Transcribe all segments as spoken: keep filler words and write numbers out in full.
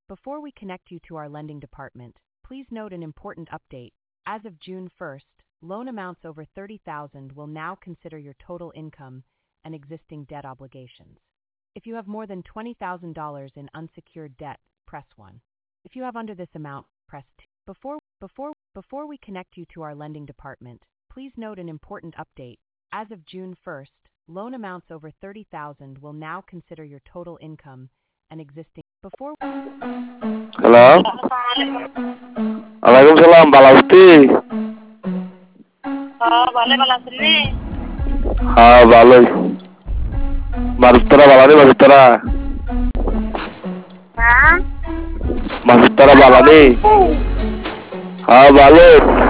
Before we connect you to our lending department, please note an important update. As of June first, loan amounts over thirty thousand dollars will now consider your total income and existing debt obligations. If you have more than twenty thousand dollars in unsecured debt, press one. If you have under this amount, press two. Before, before, before we connect you to our lending department, please note an important update. As of June first, loan amounts over thirty thousand dollars will now consider your total income and existing. Before. Halo. Waalaikumsalam, Pak Lauti. Oh, boleh balas ini. Ah, boleh. Marutara balani marutara. Hah? Marutara balani. Ah, boleh.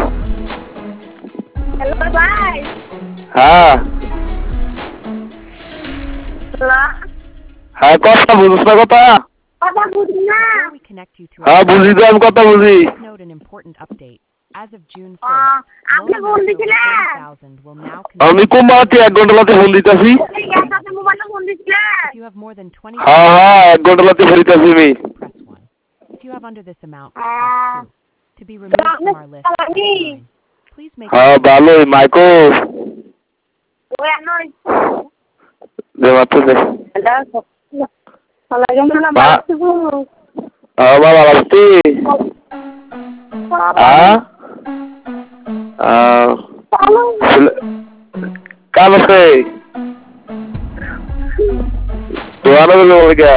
Halo, bye. হ্যাঁ হ্যাঁ কথা বুঝছ না কথা কথা বুঝি না Before we connect you to হ্যাঁ বুঝি তো আমি কথা বুঝি Please note an important update. As of June first, আপনি loan ফোন amounts over দিছিলেন thirty thousand dollars will now আমি consider. কুমাতে এক ঘন্টা লাতে ফোন দিতাছি ইয়ার সাথে মোবাইলে ফোন দিছিলেন If you have more than twenty হ্যাঁ হ্যাঁ এক ঘন্টা লাতে ফেরিতাছি আমি press one. If you have under this amount, press two. To be removed from our list, press nine. Please make হ্যাঁ ভালোই মাইকো ওই আনোই দে মাত্র দে হ্যালো ওয়ালাইকুম সালাম বা- বালাসিবু হ্যাঁ বাবা লাগতি হ্যাঁ আহ কাল আছে দোয়ানো বলে বলগা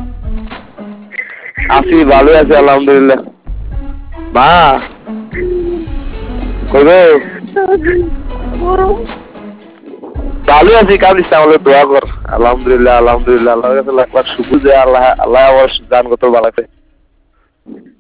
আসি ভালো আছে আলহামদুলিল্লাহ মা কই গো ভালো আছি কালিস আমাদের দোয়া কর আলহামদুলিল্লাহ আলহামদুলিল্লাহ আল্লাহর কাছে লাখ লাখ শুকর যে আল্লাহ আল্লাহ আমার দান কত ভালো আছে